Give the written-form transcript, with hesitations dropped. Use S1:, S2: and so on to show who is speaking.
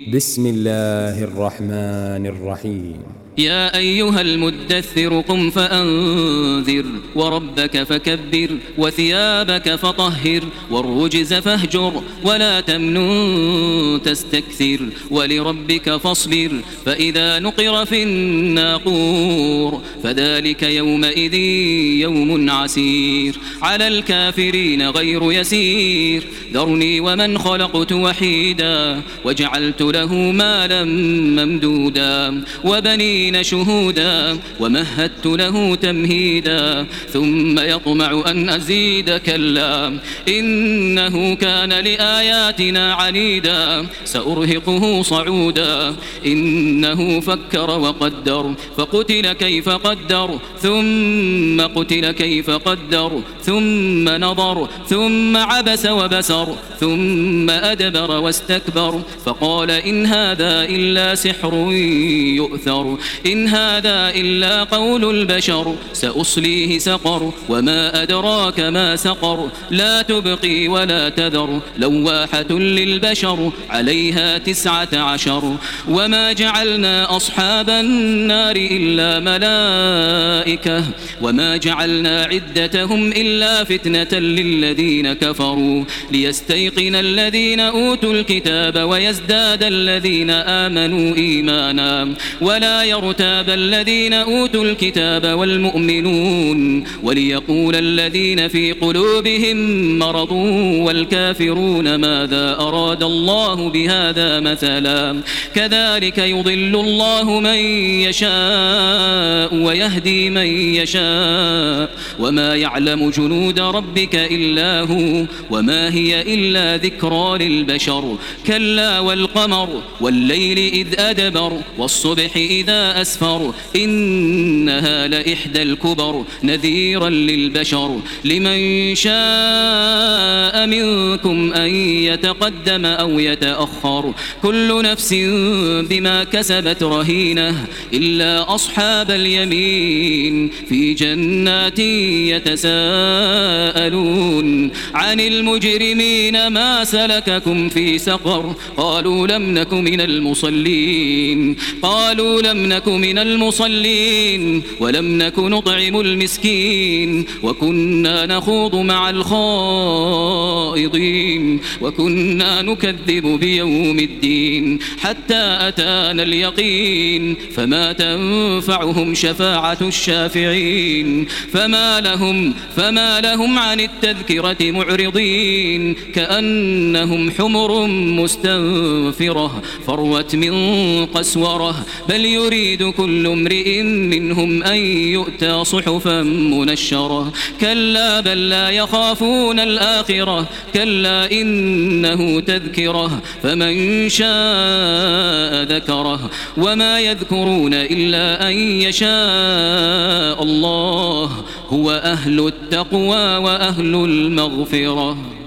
S1: بسم الله الرحمن الرحيم
S2: يا أيها المدثر قم فأنذر وربك فكبر وثيابك فطهر والرجز فاهجر ولا تمنن تستكثر ولربك فاصبر فإذا نقر في الناقور فذلك يومئذ يوم عسير على الكافرين غير يسير ذرني ومن خلقت وحيدا وجعلت له مالا ممدودا وبنين شهودا ومهدت له تمهيدا ثم يطمع أن أزيد كلا إنه كان لآياتنا عنيدا سأرهقه صعودا إنه فكر وقدر فقتل كيف قدر ثم قتل كيف قدر ثم نظر ثم عبس وبسر ثم أدبر واستكبر فقال إن هذا إلا سحر يؤثر إن هذا إلا قول البشر سأصليه سقر وما أدراك ما سقر لا تبقي ولا تذر لواحة للبشر عليها 19 وما جعلنا أصحاب النار إلا ملائكة وما جعلنا عدتهم إلا فتنة للذين كفروا ليستيقن الذين أوتوا الكتاب ويزداد الذين آمنوا إيمانا ولا يرتاب الذين أوتوا الكتاب والمؤمنون وليقول الذين في قلوبهم مرض والكافرون ماذا أراد الله بهذا مثلا كذلك يضل الله من يشاء ويهدي من يشاء وما يعلم جنود ربك إلا هو وما هي إلا ذكرى للبشر كلا والقمر والليل إذ أدبر والصبح إذا أسفر إنها لإحدى الكبر نذيرا للبشر لمن شاء منكم أن يتقدم أو يتأخر كل نفس بما كسبت رهينة إلا أصحاب اليمين في جنات يتساءلون عن المجرمين ما سلككم في سقر قالوا لم نك من المصلين قالوا لم نك من المصلين ولم نك نطعم المسكين وكنا نخوض مع الخائضين وكنا نكذب بيوم الدين حتى أتانا اليقين فما تنفعهم شفاعة الشافعين فما لهم عن التذكرة معرضين كأنهم حمر مستنفرة فروت من قسورة بل يريد كل امرئ منهم أن يؤتى صحفا منشرة كلا بل لا يخافون الآخرة كلا إنه تذكرة فمن شاء ذكره وما يذكرون إلا أن يشاء الله هو أهل التقوى وأهل المغفرة